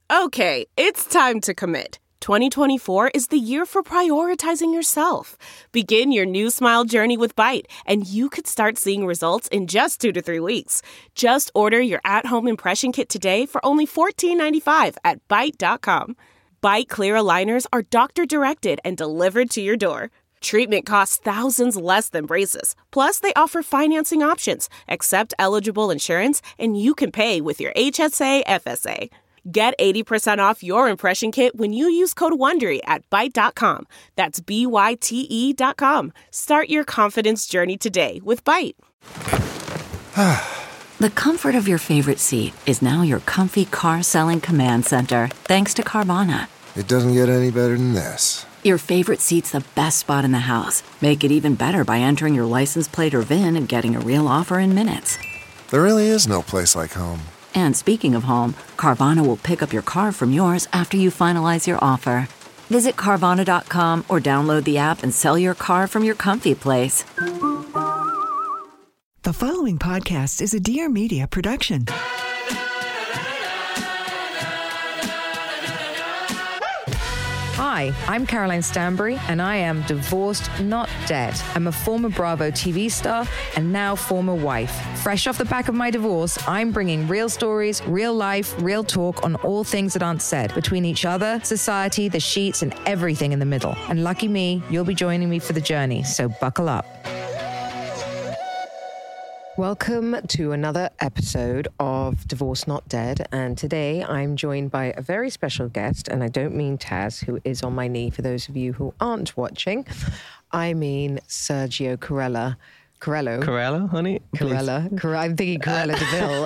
Okay, it's time to commit. 2024 is the year for prioritizing yourself. Begin your new smile journey with Byte, and you could start seeing results in just 2 to 3 weeks. Just order your at-home impression kit today for only $14.95 at Byte.com. Byte Clear aligners are doctor-directed and delivered to your door. Treatment costs thousands less than braces. Plus, they offer financing options, accept eligible insurance, and you can pay with your HSA FSA. Get 80% off your impression kit when you use code WONDERY at Byte.com. That's BYTE.com. Start your confidence journey today with Byte. The comfort of your favorite seat is now your comfy car selling command center, thanks to Carvana. It doesn't get any better than this. Your favorite seat's the best spot in the house. Make it even better by entering your license plate or VIN and getting a real offer in minutes. There really is no place like home. And speaking of home, Carvana will pick up your car from yours after you finalize your offer. Visit Carvana.com or download the app and sell your car from your comfy place. The following podcast is a Dear Media production. Hi, I'm Caroline Stanbury, and I am divorced, not dead. I'm a former Bravo TV star and now former wife. Fresh off the back of my divorce, I'm bringing real stories, real life, real talk on all things that aren't said between each other, society, the sheets, and everything in the middle. And lucky me, you'll be joining me for the journey, so buckle up. Welcome to another episode of Divorce Not Dead, and today I'm joined by a very special guest, and I don't mean Taz, who is on my knee for those of you who aren't watching. I mean Sergio Corella. Corella, honey? Corella. I'm thinking Corella DeVille,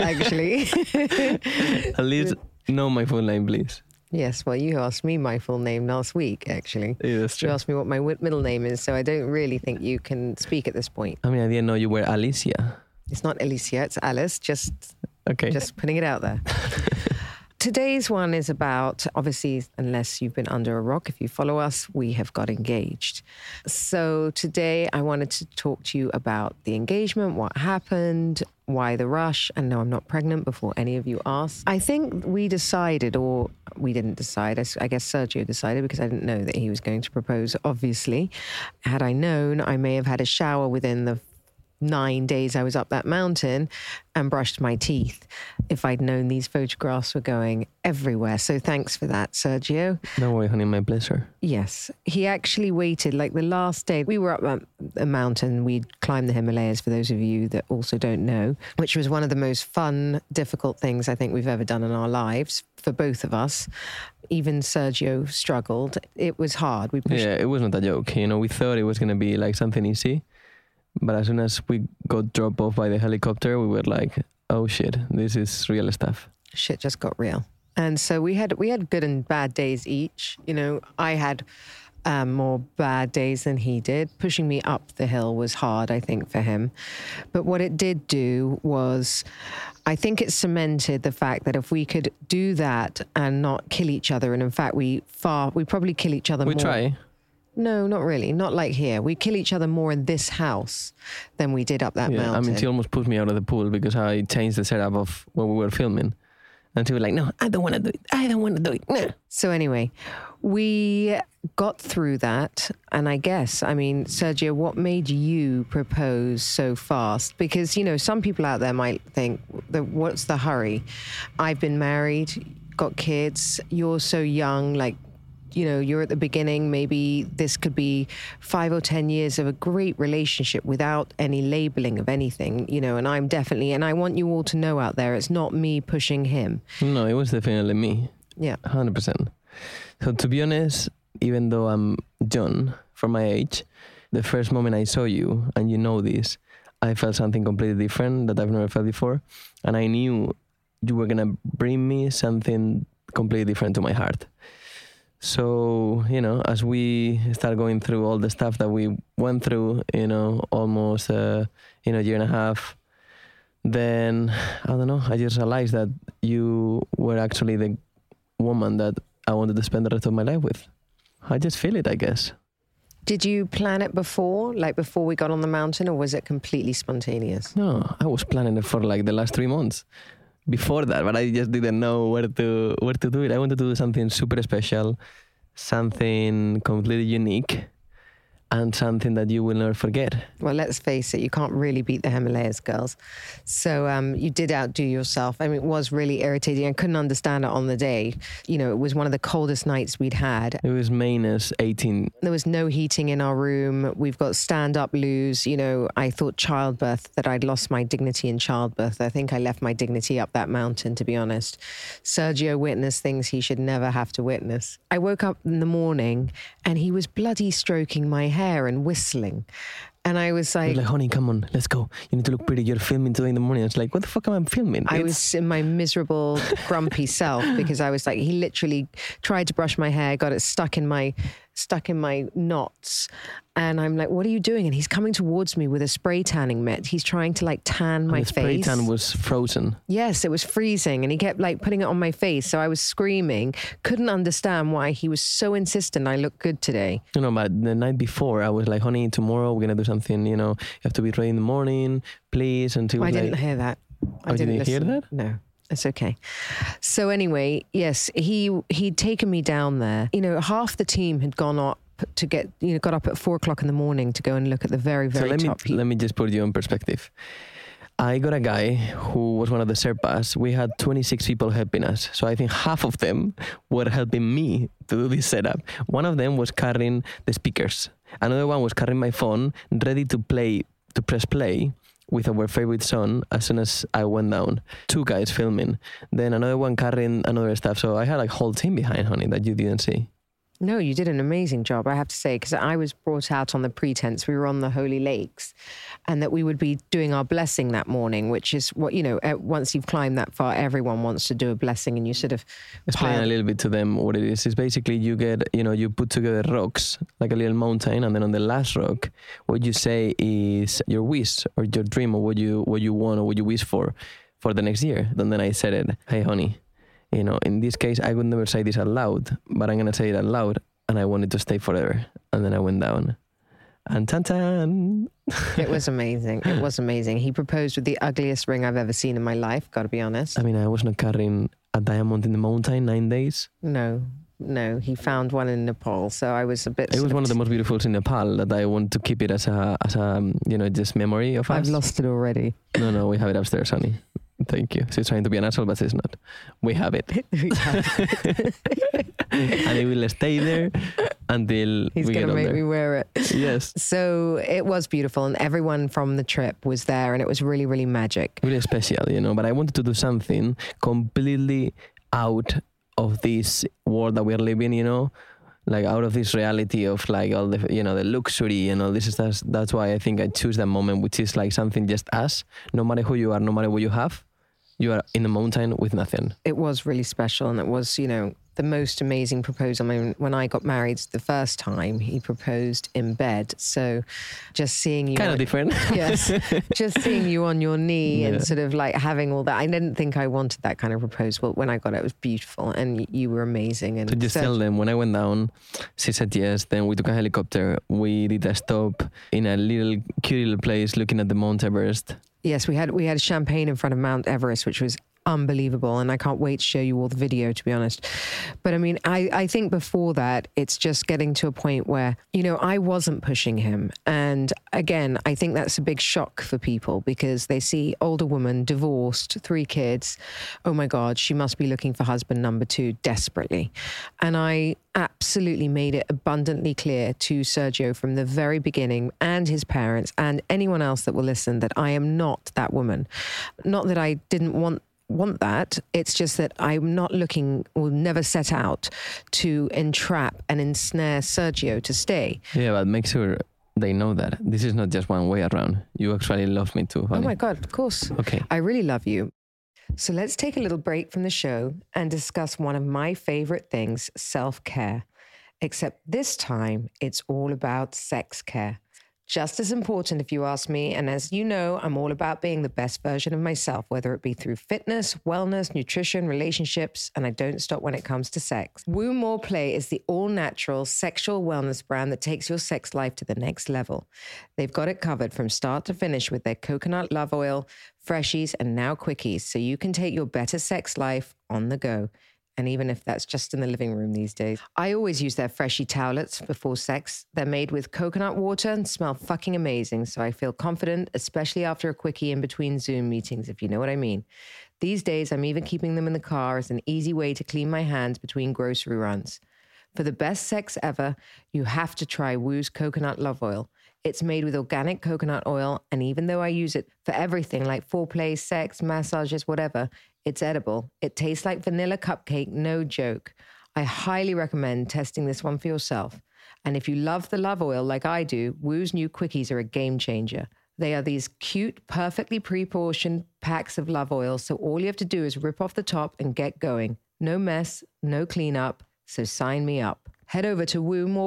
actually. At least know my full name, please. Yes, well, you asked me my full name last week, actually. Yeah, that's true. You asked me what my middle name is, so I don't really think you can speak at this point. I mean, I didn't know you were Alicia. It's not Alicia, it's Alice, just putting it out there. Today's one is about, obviously, unless you've been under a rock, if you follow us, we have got engaged. So today I wanted to talk to you about the engagement, what happened, why the rush, and no, I'm not pregnant before any of you ask. I think we decided, or we didn't decide, I guess Sergio decided because I didn't know that he was going to propose, obviously. Had I known, I may have had a shower within the 9 days I was up that mountain and brushed my teeth if I'd known these photographs were going everywhere. So thanks for that, Sergio. Don't worry, honey, my pleasure. Yes. He actually waited, like the last day, we were up a mountain, we'd climbed the Himalayas, for those of you that also don't know, which was one of the most fun, difficult things I think we've ever done in our lives, for both of us. Even Sergio struggled. It was hard. Yeah, it wasn't a joke. You know, we thought it was going to be like something easy. But as soon as we got dropped off by the helicopter, we were like, oh shit, this is real stuff. Shit just got real. And so we had good and bad days each. You know, I had more bad days than he did. Pushing me up the hill was hard, I think, for him. But what it did do was, I think it cemented the fact that if we could do that and not kill each other, and in fact we probably kill each other more. We try. No, not really. Not like here. We kill each other more in this house than we did up that mountain. I mean, she almost put me out of the pool because I changed the setup of when we were filming. And she was like, no, I don't want to do it. I don't want to do it. No. So anyway, we got through that. And I guess, I mean, Sergio, what made you propose so fast? Because, you know, some people out there might think, what's the hurry? I've been married, got kids. You're so young, like, you know, you're at the beginning, maybe this could be 5 or 10 years of a great relationship without any labeling of anything, you know, and I'm definitely, and I want you all to know out there, it's not me pushing him. No, it was definitely me. Yeah. 100%. So to be honest, even though I'm young for my age, the first moment I saw you, and you know this, I felt something completely different that I've never felt before. And I knew you were going to bring me something completely different to my heart. So, you know, as we start going through all the stuff that we went through, you know, almost, year and a half, then, I don't know, I just realized that you were actually the woman that I wanted to spend the rest of my life with. I just feel it, I guess. Did you plan it before, like before we got on the mountain, or was it completely spontaneous? No, I was planning it for like the last 3 months. before that, but I just didn't know where to do it. I wanted to do something super special, something completely unique, and something that you will never forget. Well, let's face it, you can't really beat the Himalayas, girls. So you did outdo yourself. I mean, it was really irritating. I couldn't understand it on the day. You know, it was one of the coldest nights we'd had. It was minus 18. There was no heating in our room. We've got stand-up loos. You know, I thought childbirth, that I'd lost my dignity in childbirth. I think I left my dignity up that mountain, to be honest. Sergio witnessed things he should never have to witness. I woke up in the morning and he was bloody stroking my hair and whistling. And I was like, honey, come on, let's go. You need to look pretty. You're filming today in the morning. It's like, what the fuck am I filming? I was in my miserable, grumpy self because I was like, he literally tried to brush my hair, got it stuck in my knots. And I'm like, what are you doing? And he's coming towards me with a spray tanning mitt. He's trying to like tan my face. The spray tan was frozen. Yes, it was freezing. And he kept like putting it on my face. So I was screaming, couldn't understand why he was so insistent I look good today. You know, but the night before I was like, honey, tomorrow we're going to do something, you know, you have to be ready in the morning, please. And I didn't hear that. I didn't hear that? No. It's okay. So anyway, yes, he'd taken me down there. You know, half the team had gone up to get, you know, got up at 4:00 in the morning to go and look at the very, very top. Let me just put you in perspective. I got a guy who was one of the Sherpas. We had 26 people helping us. So I think half of them were helping me to do this setup. One of them was carrying the speakers. Another one was carrying my phone, ready to press play with our favorite song as soon as I went down. 2 guys filming. Then another one carrying another stuff. So I had a whole team behind, honey, that you didn't see. No, you did an amazing job, I have to say, because I was brought out on the pretense we were on the Holy Lakes and that we would be doing our blessing that morning, which is what, you know, once you've climbed that far, everyone wants to do a blessing and you sort of... Explain a little bit to them what it is. It's basically you get, you know, you put together rocks, like a little mountain, and then on the last rock, what you say is your wish or your dream or what you want or what you wish for the next year. And then I said it, hey, honey, you know, in this case, I would never say this out loud, but I'm going to say it out loud, and I wanted to stay forever. And then I went down. And tan-tan! It was amazing. It was amazing. He proposed with the ugliest ring I've ever seen in my life, got to be honest. I mean, I was not carrying a diamond in the mountain 9 days. No, he found one in Nepal, so I was a bit... It was one of the most beautiful in Nepal that I want to keep it as a you know, just memory of us. I've lost it already. No, we have it upstairs, honey. Thank you. She's trying to be an asshole, but she's not. We have it. And it will stay there until He's we get going to on make there. me wear it. Yes. So it was beautiful and everyone from the trip was there and it was really, really magic. Really special, you know, but I wanted to do something completely out of this world that we're living, you know, like out of this reality of like all the, you know, the luxury and all this stuff. That's why I think I choose that moment, which is like something just us, no matter who you are, no matter what you have, you are in the mountain with nothing. It was really special and it was, you know, the most amazing proposal. I mean, when I got married the first time, he proposed in bed. So just seeing you... Kind of different. Yes. Just seeing you on your knee and sort of like having all that. I didn't think I wanted that kind of proposal. When I got it, it was beautiful and you were amazing. And to just tell them, when I went down, she said yes. Then we took a helicopter. We did a stop in a little cute little place looking at the Mount Everest. Yes, we had champagne in front of Mount Everest, which was unbelievable, and I can't wait to show you all the video, to be honest. But I mean, I think before that, it's just getting to a point where, you know, I wasn't pushing him. And again, I think that's a big shock for people because they see older woman, divorced, 3 kids. Oh my God, she must be looking for husband number 2 desperately. And I absolutely made it abundantly clear to Sergio from the very beginning and his parents and anyone else that will listen that I am not that woman. Not that I didn't want that. It's just that I'm not looking or never set out to entrap and ensnare Sergio to stay. Yeah, but make sure they know that this is not just one way around. You actually love me too, honey. Oh my God, of course. Okay. I really love you. So let's take a little break from the show and discuss one of my favorite things, self-care. Except this time, it's all about sex care. Just as important, if you ask me. And as you know, I'm all about being the best version of myself, whether it be through fitness, wellness, nutrition, relationships, and I don't stop when it comes to sex. Woo More Play is the all-natural sexual wellness brand that takes your sex life to the next level. They've got it covered from start to finish with their coconut love oil, freshies, and now quickies, so you can take your better sex life on the go. And even if that's just in the living room these days. I always use their Freshie towelettes before sex. They're made with coconut water and smell fucking amazing, so I feel confident, especially after a quickie in between Zoom meetings, if you know what I mean. These days, I'm even keeping them in the car as an easy way to clean my hands between grocery runs. For the best sex ever, you have to try Woo's Coconut Love Oil. It's made with organic coconut oil, and even though I use it for everything like foreplay, sex, massages, whatever, it's edible. It tastes like vanilla cupcake, no joke. I highly recommend testing this one for yourself. And if you love the love oil like I do, Woo's new quickies are a game changer. They are these cute, perfectly pre-portioned packs of love oil, so all you have to do is rip off the top and get going. No mess, no cleanup, so sign me up. Head over to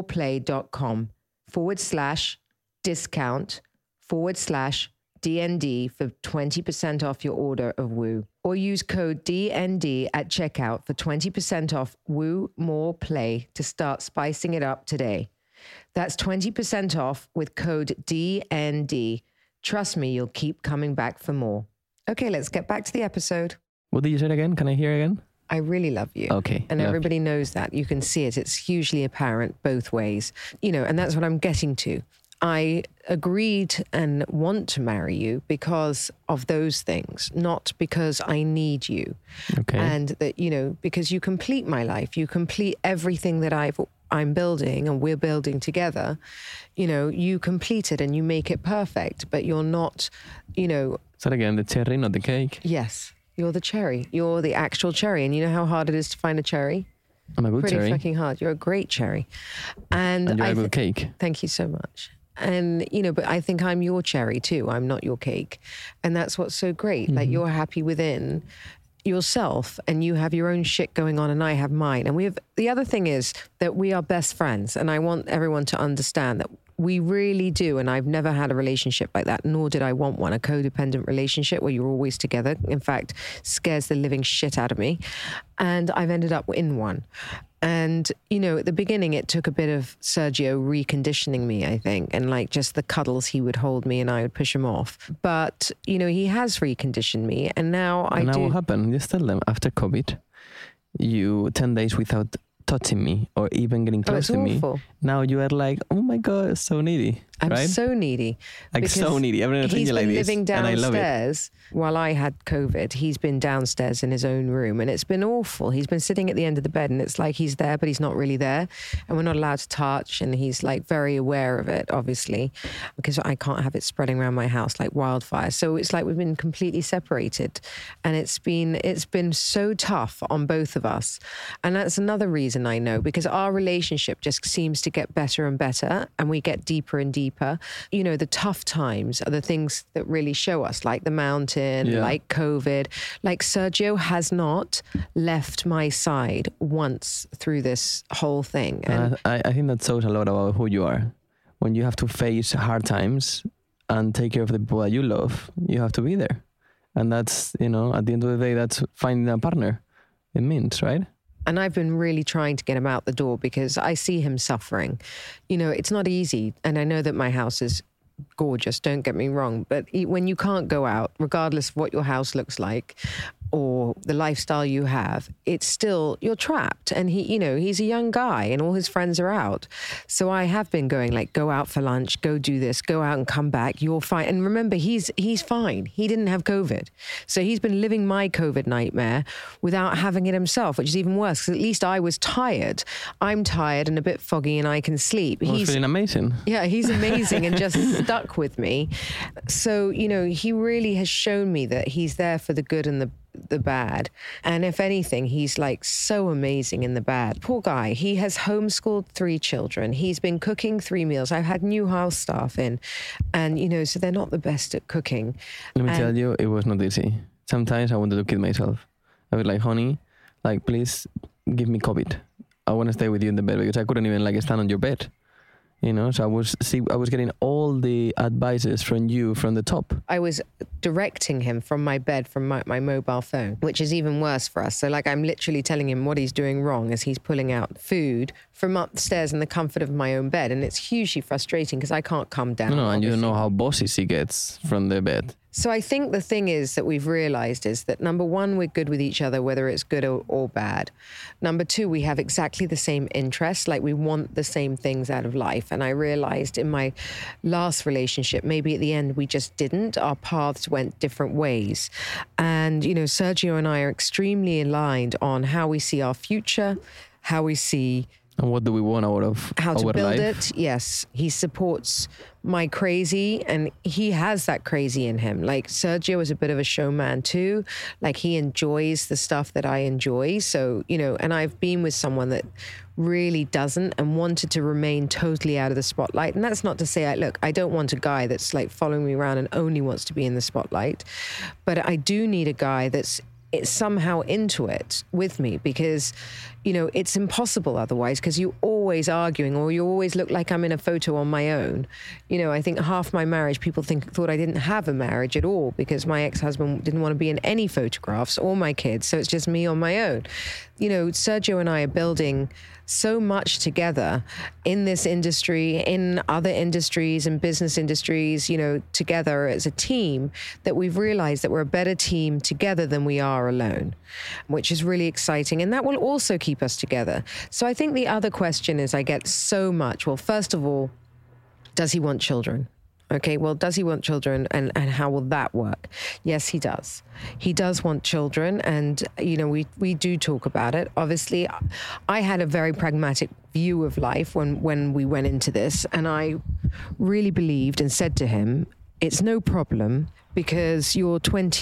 woomoreplay.com/discount/DND for 20% off your order of Woo. Or use code DND at checkout for 20% off Woo More Play to start spicing it up today. That's 20% off with code DND. Trust me, you'll keep coming back for more. Okay, let's get back to the episode. What did you say again? Can I hear again? I really love you. Okay. And everybody knows that. You can see it. It's hugely apparent both ways. You know, and that's what I'm getting to. I agreed and want to marry you because of those things, not because I need you. Okay. And that, you know, because you complete my life, you complete everything that I'm building and we're building together. You know, you complete it and you make it perfect, but you're not, you know. So again, the cherry, not the cake. Yes. You're the cherry. You're the actual cherry. And you know how hard it is to find a cherry? I'm a good cherry. Pretty fucking hard. You're a great cherry. And you're a good cake. Thank you so much. And, you know, but I think I'm your cherry too. I'm not your cake. And that's what's so great. Mm-hmm. Like, you're happy within yourself and you have your own shit going on and I have mine. And the other thing is that we are best friends. And I want everyone to understand that we really do. And I've never had a relationship like that, nor did I want one, a codependent relationship where you're always together. In fact, scares the living shit out of me. And I've ended up in one. And, you know, at the beginning, it took a bit of Sergio reconditioning me, I think, and like just the cuddles he would hold me and I would push him off. But, you know, he has reconditioned me. And now I do. And now what happened? Just tell them, after COVID, you 10 days without touching me or even getting close to me. Now you are like, oh my God, so needy. I'm right? so needy. Like so needy. Everyone's he's been like this, living downstairs and while I had COVID. He's been downstairs in his own room and it's been awful. He's been sitting at the end of the bed and it's like he's there, but he's not really there. And we're not allowed to touch. And he's like very aware of it, obviously, because I can't have it spreading around my house like wildfire. So it's like we've been completely separated. And it's been so tough on both of us. And that's another reason I know, because our relationship just seems to get better and better and we get deeper and deeper. You know, the tough times are the things that really show us, like the mountain, like COVID. Like Sergio has not left my side once through this whole thing. And I think that shows a lot about who you are. When you have to face hard times and take care of the people that you love, you have to be there. And that's, you know, at the end of the day, that's finding a partner. It means, right? And I've been really trying to get him out the door because I see him suffering. You know, it's not easy. And I know that my house is gorgeous, don't get me wrong. But when you can't go out, regardless of what your house looks like or the lifestyle you have, it's still, you're trapped. And he, you know, he's a young guy and all his friends are out. So I have been going like, go out for lunch, go do this, go out and come back. You're fine. And remember, he's fine. He didn't have COVID. So he's been living my COVID nightmare without having it himself, which is even worse because at least I was tired. I'm tired and a bit foggy and I can sleep. He's feeling amazing. Yeah, he's amazing and just stuck with me. So, you know, he really has shown me that he's there for the good and the bad. And if anything, he's like so amazing in the bad. Poor guy. He has homeschooled 3 children. He's been cooking 3 meals. I've had new house staff in and, you know, so they're not the best at cooking. Let me tell you, it was not easy. Sometimes I wanted to kill myself. I was like, honey, like, please give me COVID. I want to stay with you in the bed because I couldn't even like stand on your bed. You know, so I was getting all all the advices from you from the top. I was directing him from my bed, from my mobile phone, which is even worse for us. So like I'm literally telling him what he's doing wrong as he's pulling out food from upstairs in the comfort of my own bed. And it's hugely frustrating because I can't come down. No, and you don't know how bossy he gets from the bed. So I think the thing is that we've realized is that number one, we're good with each other, whether it's good or bad. Number two, we have exactly the same interests, like we want the same things out of life. And I realized in my last relationship, maybe at the end we just didn't. Our paths went different ways. And, you know, Sergio and I are extremely aligned on how we see our future, how we see... And what do we want out of how our to build life? it? Yes. He supports my crazy and he has that crazy in him. Like Sergio is a bit of a showman too. Like he enjoys the stuff that I enjoy. So, you know, and I've been with someone that really doesn't and wanted to remain totally out of the spotlight. And that's not to say, look, I don't want a guy that's like following me around and only wants to be in the spotlight. But I do need a guy that's somehow into it with me because, you know, it's impossible otherwise because you're always arguing or you always look like I'm in a photo on my own. You know, I think half my marriage, people thought I didn't have a marriage at all because my ex-husband didn't want to be in any photographs or my kids. So it's just me on my own. You know, Sergio and I are building so much together in this industry, in other industries and business industries, you know, together as a team that we've realized that we're a better team together than we are alone, which is really exciting. And that will also keep us together. So I think the other question is I get so much. Well, first of all, does he want children? Okay, well, does he want children and how will that work? Yes, he does. He does want children and, you know, we do talk about it. Obviously, I had a very pragmatic view of life when we went into this and I really believed and said to him, it's no problem because you're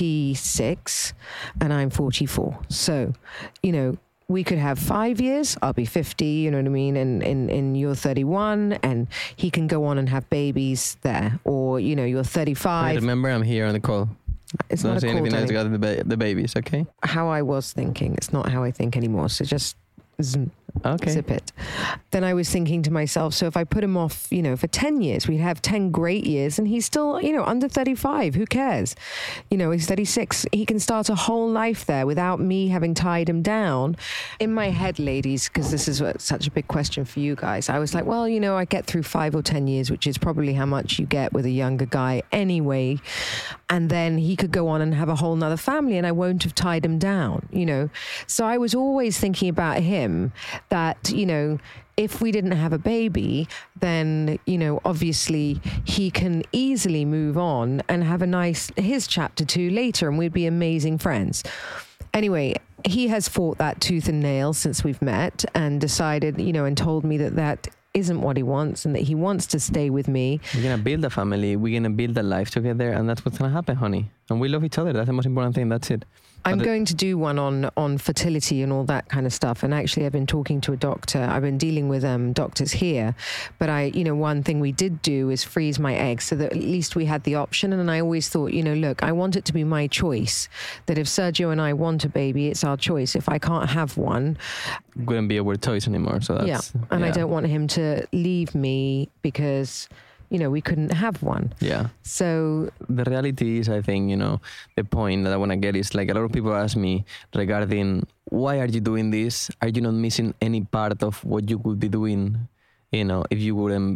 26 and I'm 44. So, you know, we could have 5 years, I'll be 50, you know what I mean, and you're 31, and he can go on and have babies there. Or, you know, you're 35. Remember, I'm here on the call. It's Don't not say a call, anything else about the babies, okay? How I was thinking, it's not how I think anymore. So just zip it. Then I was thinking to myself, so if I put him off, you know, for 10 years, we'd have 10 great years and he's still, you know, under 35. Who cares? You know, he's 36. He can start a whole life there without me having tied him down. In my head, ladies, because this is such a big question for you guys, I was like, well, you know, I get through 5 or 10 years, which is probably how much you get with a younger guy anyway. And then he could go on and have a whole nother family and I won't have tied him down, you know. So I was always thinking about him that, you know, if we didn't have a baby, then, you know, obviously he can easily move on and have his chapter 2 later and we'd be amazing friends. Anyway, he has fought that tooth and nail since we've met and decided, you know, and told me that isn't what he wants and that he wants to stay with me. We're going to build a family. We're going to build a life together and that's what's going to happen, honey. And we love each other. That's the most important thing. That's it. I'm going to do one on fertility and all that kind of stuff. And actually, I've been talking to a doctor. I've been dealing with doctors here. But one thing we did do is freeze my eggs so that at least we had the option. And I always thought, you know, look, I want it to be my choice. That if Sergio and I want a baby, it's our choice. If I can't have one, it wouldn't be our choice anymore. So that's, I don't want him to leave me because, you know, we couldn't have one. Yeah. So the reality is, I think, you know, the point that I want to get is like a lot of people ask me regarding why are you doing this? Are you not missing any part of what you could be doing, you know, if you wouldn't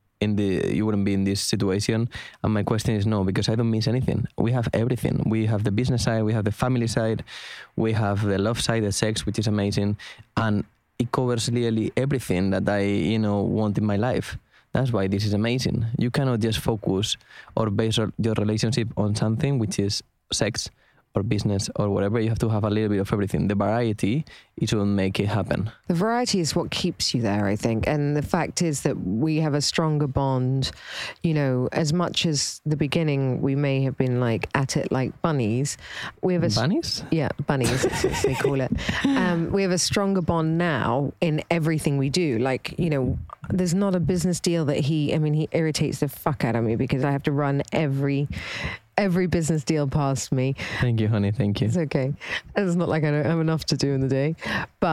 be in this situation? And my question is no, because I don't miss anything. We have everything. We have the business side, we have the family side, we have the love side, the sex, which is amazing. And it covers really everything that I, you know, want in my life. That's why this is amazing. You cannot just focus or base your relationship on something which is sex or business or whatever. You have to have a little bit of everything. The variety is what make it happen. The variety is what keeps you there, I think. And the fact is that we have a stronger bond. You know, as much as the beginning, we may have been like at it like bunnies. We have bunnies? Yeah, bunnies, that's what they call it. We have a stronger bond now in everything we do. Like, you know, there's not a business deal that he irritates the fuck out of me because I have to run every business deal past me. Thank you, honey. Thank you. It's okay. It's not like I don't have enough to do in the day. But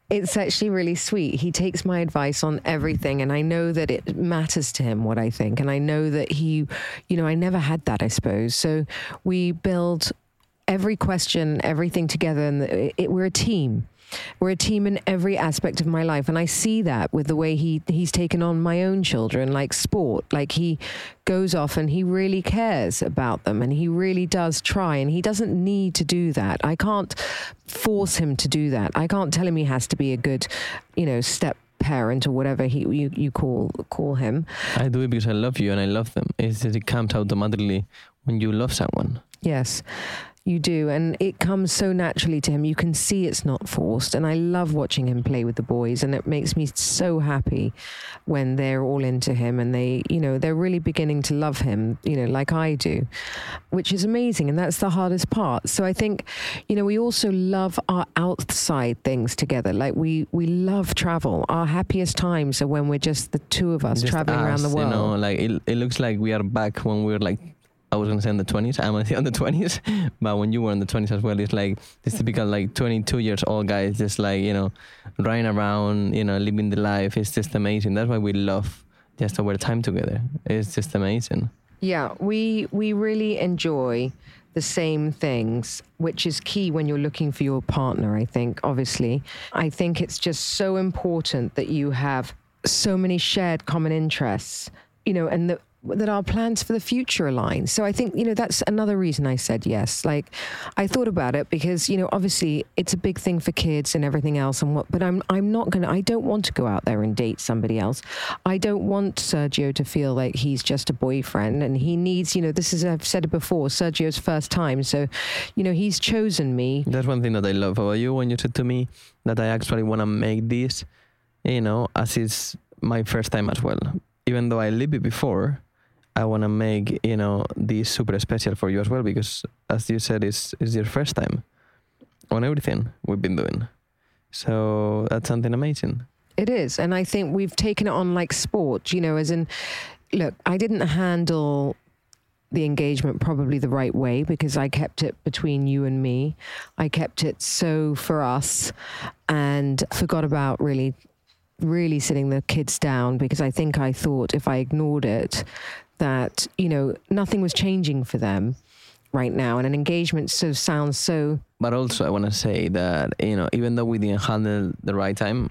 It's actually really sweet. He takes my advice on everything, and I know that it matters to him what I think. And I know that he, I never had that, I suppose. So we build every question, everything together, and we're a team. We're a team in every aspect of my life. And I see that with the way he's taken on my own children, like sport. Like he goes off and he really cares about them, and he really does try, and he doesn't need to do that. I can't force him to do that. I can't tell him he has to be a good, step parent or whatever you call him. I do it because I love you and I love them. It comes automatically when you love someone. Yes. You do, and it comes so naturally to him. You can see it's not forced, and I love watching him play with the boys, and it makes me so happy when they're all into him and they're really beginning to love him, like I do, which is amazing, and that's the hardest part. So I think, we also love our outside things together. Like we love travel. Our happiest times are when we're just the two of us traveling around the world. Like it looks like we are back when we were like, I was going to say in the 20s. I'm on the 20s. But when you were in the 20s as well, it's like this typical like 22 years old guys just like, running around, living the life. It's just amazing. That's why we love just our time together. It's just amazing. Yeah, we really enjoy the same things, which is key when you're looking for your partner, I think, obviously. I think it's just so important that you have so many shared common interests, and that our plans for the future align. So I think, that's another reason I said yes. Like, I thought about it because, obviously it's a big thing for kids and everything else but I don't want to go out there and date somebody else. I don't want Sergio to feel like he's just a boyfriend, and he needs, I've said it before, Sergio's first time. So, he's chosen me. That's one thing that I love about you when you said to me that I actually want to make this, as it's my first time as well. Even though I lived it before, I want to make, this super special for you as well, because as you said, it's your first time on everything we've been doing. So that's something amazing. It is. And I think we've taken it on like sport, as in, look, I didn't handle the engagement probably the right way because I kept it between you and me. I kept it so for us and forgot about really sitting the kids down, because I think I thought if I ignored it, that, nothing was changing for them right now. And an engagement sounds so... But also I want to say that, even though we didn't handle the right time,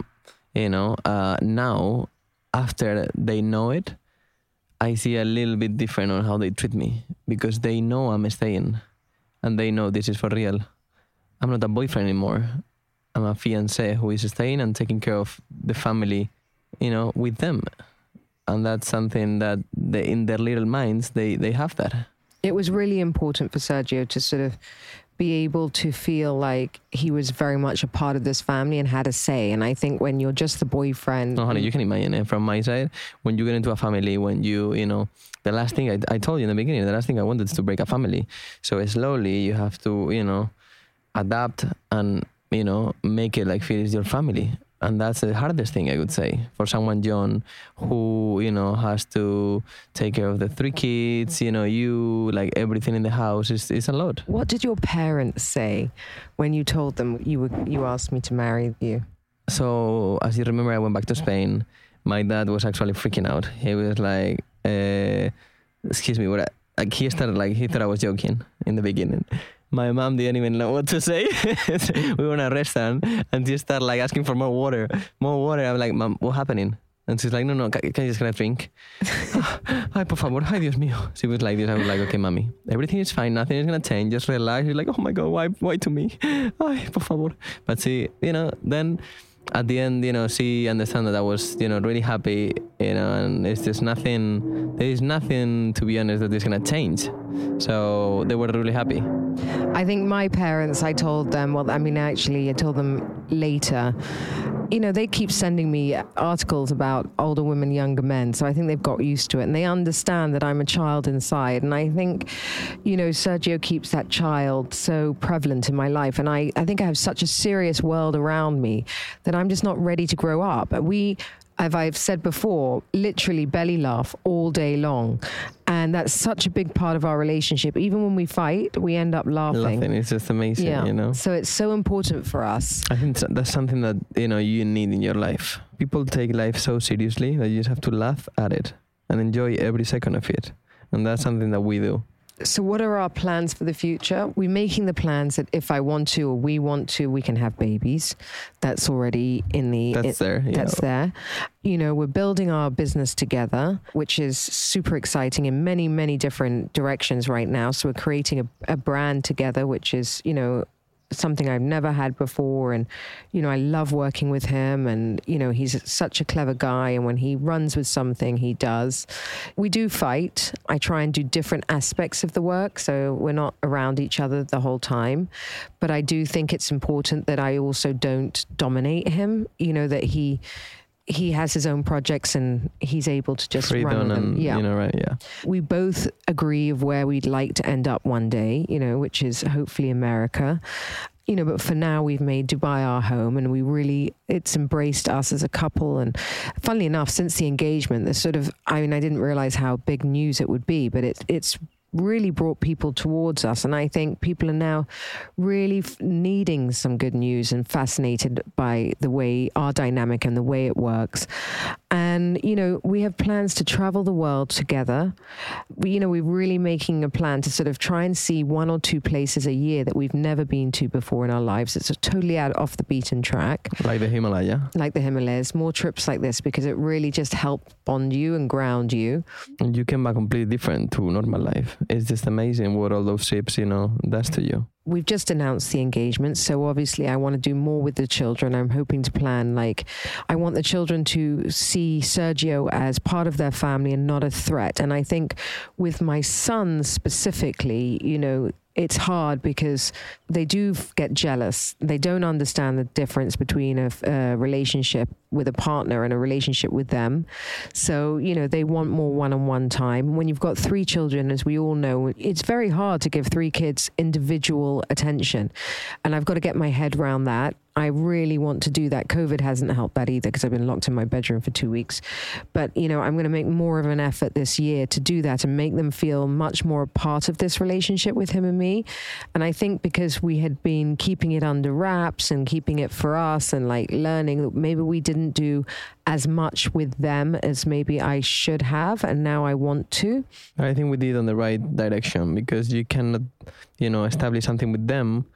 now, after they know it, I see a little bit different on how they treat me, because they know I'm staying and they know this is for real. I'm not a boyfriend anymore. I'm a fiancé who is staying and taking care of the family, with them. And that's something that in their little minds, they have that. It was really important for Sergio to sort of be able to feel like he was very much a part of this family and had a say. And I think when you're just the boyfriend... No, honey, you can imagine it from my side. When you get into a family, when you, the last thing I told you in the beginning, the last thing I wanted is to break a family. So slowly you have to, adapt and, make it like feel it's your family. And that's the hardest thing, I would say, for someone young who, has to take care of the 3 kids, you, like everything in the house is a lot. What did your parents say when you told them you asked me to marry you? So, as you remember, I went back to Spain. My dad was actually freaking out. He was like, excuse me, what? Like he started he thought I was joking in the beginning. My mom didn't even know what to say. We were in a restaurant and she started asking for more water. I'm like, Mom, what's happening? And she's like, no, can you just get a drink? Ay, por favor, ay, Dios mío. She was like this. I was like, okay, mommy, everything is fine. Nothing is going to change. Just relax. She's like, oh my God, why to me? Ay, por favor. But she, then at the end, she understood that I was, really happy, and it's just nothing, there is nothing, to be honest, that is going to change. So they were really happy. I think my parents, I told them, I told them later, they keep sending me articles about older women, younger men. So I think they've got used to it and they understand that I'm a child inside. And I think, Sergio keeps that child so prevalent in my life. And I think I have such a serious world around me that I'm just not ready to grow up. as I've said before, literally belly laugh all day long. And that's such a big part of our relationship. Even when we fight, we end up laughing. It's just amazing, you know? So it's so important for us. I think that's something that, you know, you need in your life. People take life so seriously that you just have to laugh at it and enjoy every second of it. And that's something that we do. So what are our plans for the future? We're making the plans that if I want to or we want to, we can have babies. That's already in the... That's there. Yeah. That's there. You know, we're building our business together, which is super exciting in many, many different directions right now. So we're creating a brand together, which is, you know, something I've never had before. And, you know, I love working with him, and, you know, he's such a clever guy. And when he runs with something, he does. We do fight. I try and do different aspects of the work, so we're not around each other the whole time. But I do think it's important that I also don't dominate him, you know, that he has his own projects and he's able to just run them. And, you know, right, yeah. We both agree of where we'd like to end up one day, you know, which is hopefully America. You know, but for now we've made Dubai our home, and it's embraced us as a couple. And funnily enough, since the engagement, I didn't realize how big news it would be, but it's really brought people towards us. And I think people are now really needing some good news and fascinated by the way our dynamic and the way it works. And, you know, we have plans to travel the world together. We're really making a plan to sort of try and see 1 or 2 places a year that we've never been to before in our lives. It's totally off the beaten track. Like the Himalaya. Like the Himalayas. More trips like this, because it really just helps bond you and ground you. And you come back completely different to normal life. It's just amazing what all those trips, you know, does to you. We've just announced the engagement, so obviously I want to do more with the children. I'm hoping to plan, I want the children to see Sergio as part of their family and not a threat. And I think with my sons specifically, you know, it's hard because they do get jealous. They don't understand the difference between a relationship with a partner and a relationship with them. So, you know, they want more one-on-one time. When you've got 3 children, as we all know, it's very hard to give 3 kids individual attention. And I've got to get my head around that. I really want to do that. COVID hasn't helped that either, because I've been locked in my bedroom for 2 weeks. But, you know, I'm going to make more of an effort this year to do that and make them feel much more a part of this relationship with him and me. And I think because we had been keeping it under wraps and keeping it for us and learning that maybe we didn't do as much with them as maybe I should have, and now I want to. I think we did on the right direction, because you cannot, you know, establish something with them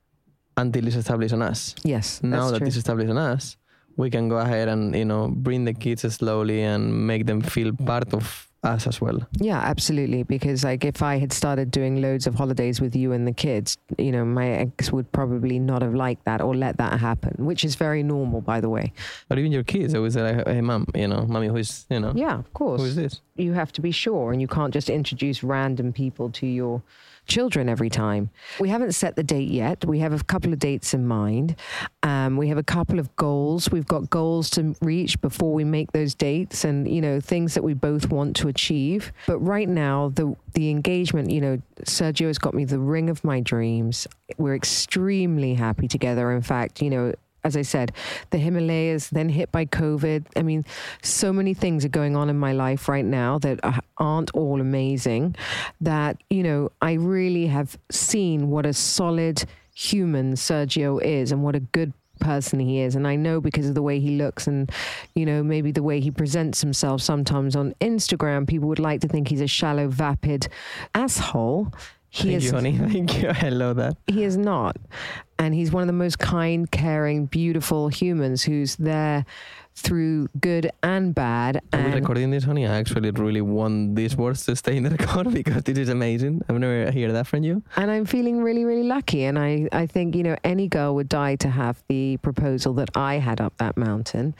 until it's established on us. Yes, now that it's established on us, we can go ahead and, you know, bring the kids slowly and make them feel part of us as well. Yeah, absolutely. Because if I had started doing loads of holidays with you and the kids, you know, my ex would probably not have liked that or let that happen, which is very normal, by the way. But even your kids always say, hey, mom, you know, mommy, who is, you know. Yeah, of course. Who is this? You have to be sure, and you can't just introduce random people to your children every time. We haven't set the date yet. We have a couple of dates in mind. We have a couple of goals. We've got goals to reach before we make those dates, and, you know, things that we both want to achieve. But right now, the engagement, you know, Sergio has got me the ring of my dreams. We're extremely happy together. In fact, you know, as I said, the Himalayas, then hit by COVID. I mean, so many things are going on in my life right now that aren't all amazing, that, you know, I really have seen what a solid human Sergio is and what a good person he is. And I know because of the way he looks and, you know, maybe the way he presents himself sometimes on Instagram, people would like to think he's a shallow, vapid asshole. Thank you, honey. Thank you. I love that. He is not. And he's one of the most kind, caring, beautiful humans who's there through good and bad. Are we recording this, honey? I actually really want these words to stay in the record, because this is amazing. I've never heard that from you. And I'm feeling really, really lucky. And I think, you know, any girl would die to have the proposal that I had up that mountain.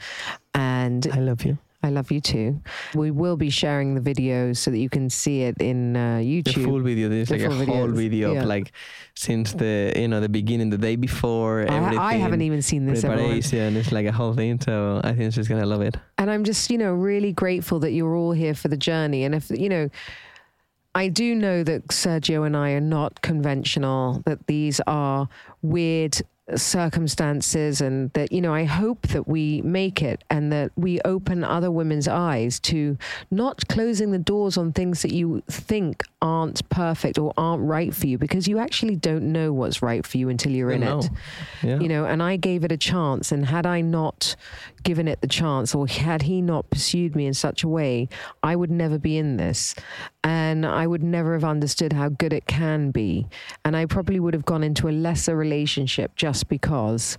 And I love you. I love you too. We will be sharing the videos so that you can see it in YouTube. The full video. There's like a whole video of since the beginning, the day before, everything. I haven't even seen this. Preparation. It's like a whole thing. So I think she's going to love it. And I'm just, you know, really grateful that you're all here for the journey. And if, you know, I do know that Sergio and I are not conventional, that these are weird circumstances, and that, you know, I hope that we make it and that we open other women's eyes to not closing the doors on things that you think aren't perfect or aren't right for you, because you actually don't know what's right for you until you're in it. Yeah. You know, and I gave it a chance, and had I not given it the chance, or had he not pursued me in such a way, I would never be in this, and I would never have understood how good it can be, and I probably would have gone into a lesser relationship just because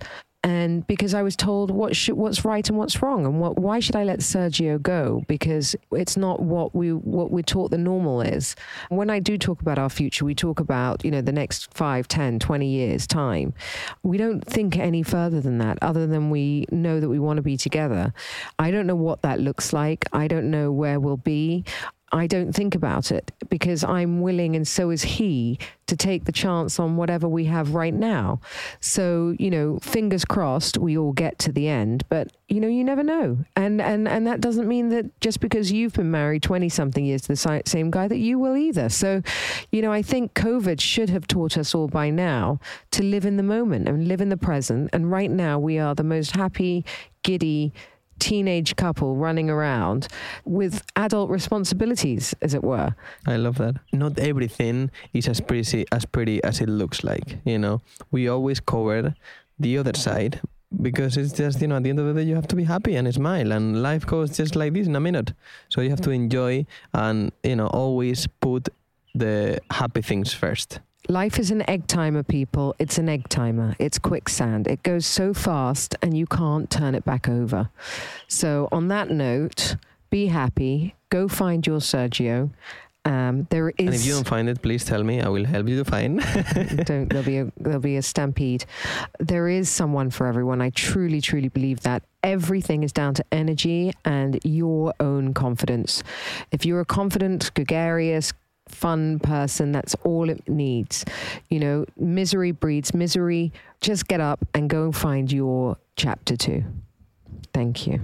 I was told what's right and what's wrong, and why should I let Sergio go, because it's not what we're taught the normal is. When I do talk about our future, we talk about, you know, the next 5, 10, 20 years time. We don't think any further than that, other than we know that we want to be together. I don't know what that looks like. I don't know where we'll be. I don't think about it, because I'm willing, and so is he, to take the chance on whatever we have right now. So, you know, fingers crossed we all get to the end, but, you know, you never know. And that doesn't mean that just because you've been married 20-something years to the same guy that you will either. So, you know, I think COVID should have taught us all by now to live in the moment and live in the present. And right now we are the most happy, giddy, teenage couple running around with adult responsibilities, as it were. I love that. Not everything is as pretty as it looks like, you know. We always cover the other side, because it's just, you know, at the end of the day you have to be happy and smile, and life goes just like this in a minute. So you have to enjoy and, you know, always put the happy things first. Life is an egg timer, people. It's an egg timer. It's quicksand. It goes so fast and you can't turn it back over. So on that note, be happy. Go find your Sergio. There is, and if you don't find it, please tell me. I will help you to find. There'll be a stampede. There is someone for everyone. I truly, truly believe that. Everything is down to energy and your own confidence. If you're a confident, gregarious, fun person, that's all it needs. You know, misery breeds misery. Just get up and go and find your chapter 2. Thank you.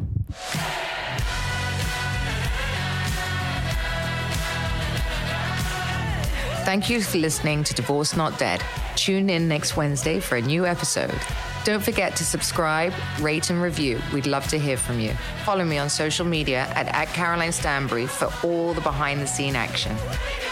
Thank you for listening to Divorce Not Dead. Tune in next Wednesday for a new episode. Don't forget to subscribe, rate and review. We'd love to hear from you. Follow me on social media at Caroline Stanbury for all the behind the scene action.